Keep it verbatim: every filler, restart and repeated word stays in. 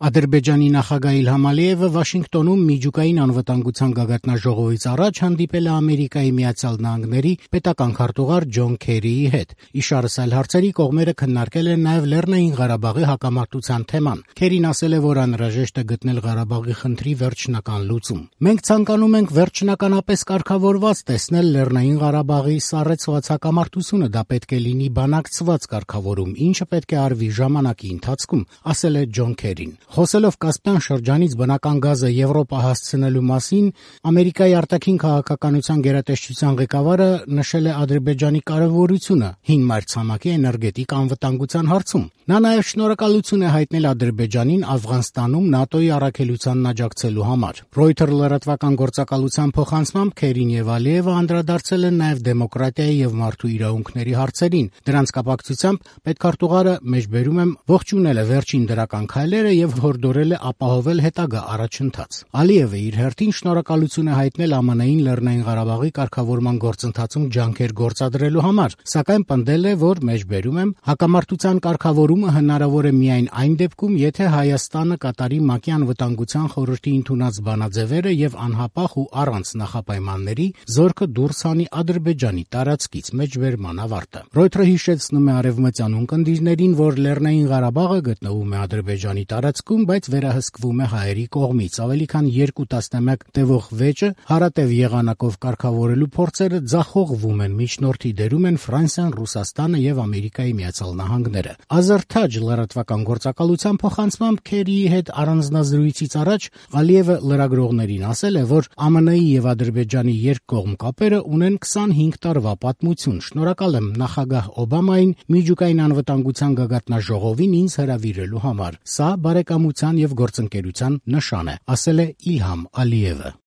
Ադրբեջանի նախագահ Իլհամ Ալիևը Վաշինգտոնում միջուկային անվտանգության գագաթնաժողովից առաջ հանդիպել է Ամերիկայի Միացյալ Նահանգների պետական քարտուղար Ջոն Քերիի հետ։ Իշարս այլ հարցերի կողմերը քննարկել են նաև Լեռնային Ղարաբաղի հակամարտության թեման։ Քերին ասել է, որ անհրաժեշտ է գտնել Ղարաբաղի խնդրի վերջնական լուծում։ Մենք ցանկանում ենք վերջնականապես կարգավորված տեսնել Լեռնային Ղարաբաղի սառեցված հակամարտությունը, դա պետք է լինի բանակցված կարգավորում, ինչը պետք է արվի ժամանակի ընթացքում, ասել է Ջոն Քերին։ Խոսելով Կասպյան շրջանից բնական գազը Եվրոպա հասցնելու մասին, Ամերիկայի արտաքին քաղաքականության գերատեսչության ղեկավարը նշել է Ադրբեջանի կարևորությունը հին մայրցամաքի էներգետիկ անվտանգության հարցում։ Նա նաև շնորհակալություն է հայտնել Ադրբեջանին Աֆղանստանում ՆԱՏՕ-ի առաքելությանն աջակցելու համար։ Reuters լրատվական գործակալության փոխանցմամբ Քերին եւ Ալիևը անդրադարձել են նաև դեմոկրատիայի եւ մարդու իրավունքների հարցերին։ Դրանց կապակցությամբ պետքարտուղարը մեջբերում եմ ողջունել է վերջին դրական քայլերը եւ հորդորել է ապահովել հետագա առաջընթաց։ Ալիևը իր հերթին շնորհակալություն է հայտնել ԱՄՆ-ին Լեռնային Ղարաբաղի կարգավորման գործընթացում ջանքեր գործադրելու համար, սակայն պնդել է, որ մեջբերում եմ հակամարտության կարգավորումը հնարավոր է միայն այն դեպքում, եթե Հայաստանը կատարի ՄԱԿ-ի անվտանգության խորհրդի ընդունած բանաձևերը եւ անհապաղ ու առանց նախապայմանների զորքը դուրս հանի Ադրբեջանի տարածքից մեջբերման ավարտը։ Reuters-ը հիշեցնում է արևմտյան ունկնդիրներին, որ Լեռնային Ղարաբաղը գտնվում է Ադրբեջանի տարածքում, բայց վերահսկվում է հայերի կողմից։ Ավելի քան երկու տասնամյակ տևող վեճը հարատև եղանակով կարգավորելու փորձերը ձախողվում են, միջնորդի դերում են Ֆրանսիան, Ռուսաստանը եւ Ամերիկայի Միացյալ Նահանգները։ Ազարթաջ լրատվական գործակալության փոխանցմամբ Քերիի հետ առանձնազրույցից առաջ Ալիևը լրագրողներին ասել է, որ ԱՄՆ-ի եւ Ադրբեջանի երկկողմ կապերը ունեն քսանհինգ տարվա պատմություն։ Շնորհակալ եմ նախագահ Օբամային միջուկային անվտանգության գագաթնաժողովին ինձ հրավիրելու համար։ Սա բարեկամության եւ գործընկերության նշան է, ասել է Իլհամ Ալիևը։